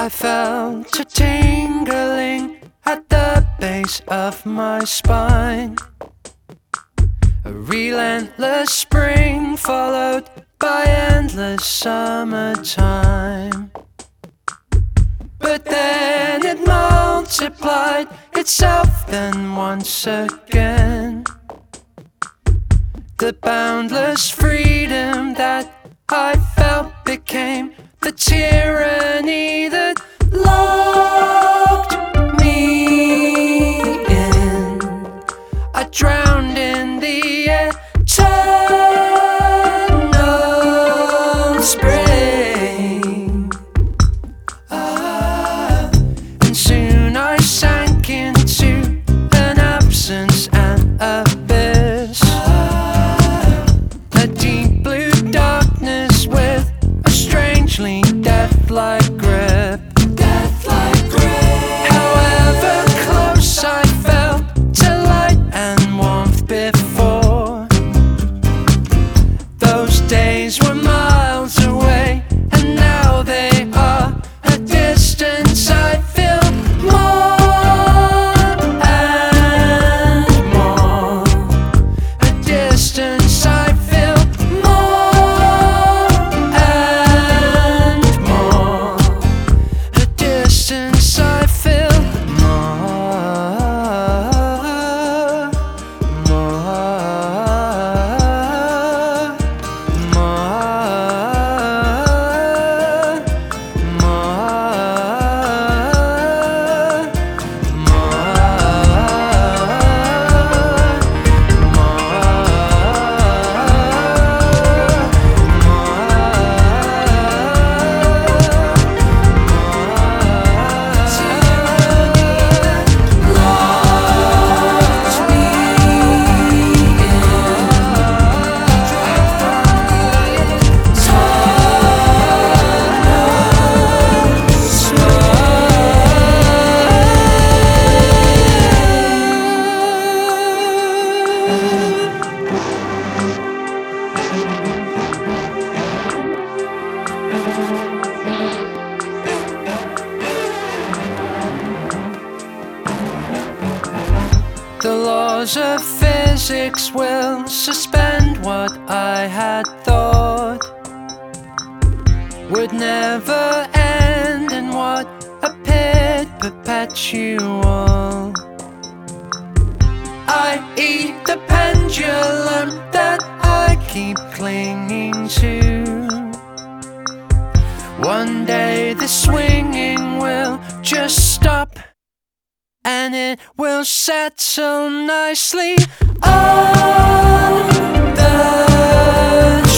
I felt a tingling at the base of my spine. A relentless spring followed by endless summertime. But then it multiplied itself then once again. The boundless freedom that I felt became the tyranny that locked me in. I drowned in the eternal spring. And soon I sank into an absence and abyss. A deep blue darkness with a strangely death-like grip. However close I felt to light and warmth before, those days were miles away, and now they are a distance I feel more and more. A distance I feel more and more. A distance I feel more, The laws of physics will suspend what I had thought would never end, and what appeared perpetual, i.e. the pendulum that I keep clinging to. One day the swinging will just stop, and it will settle nicely on the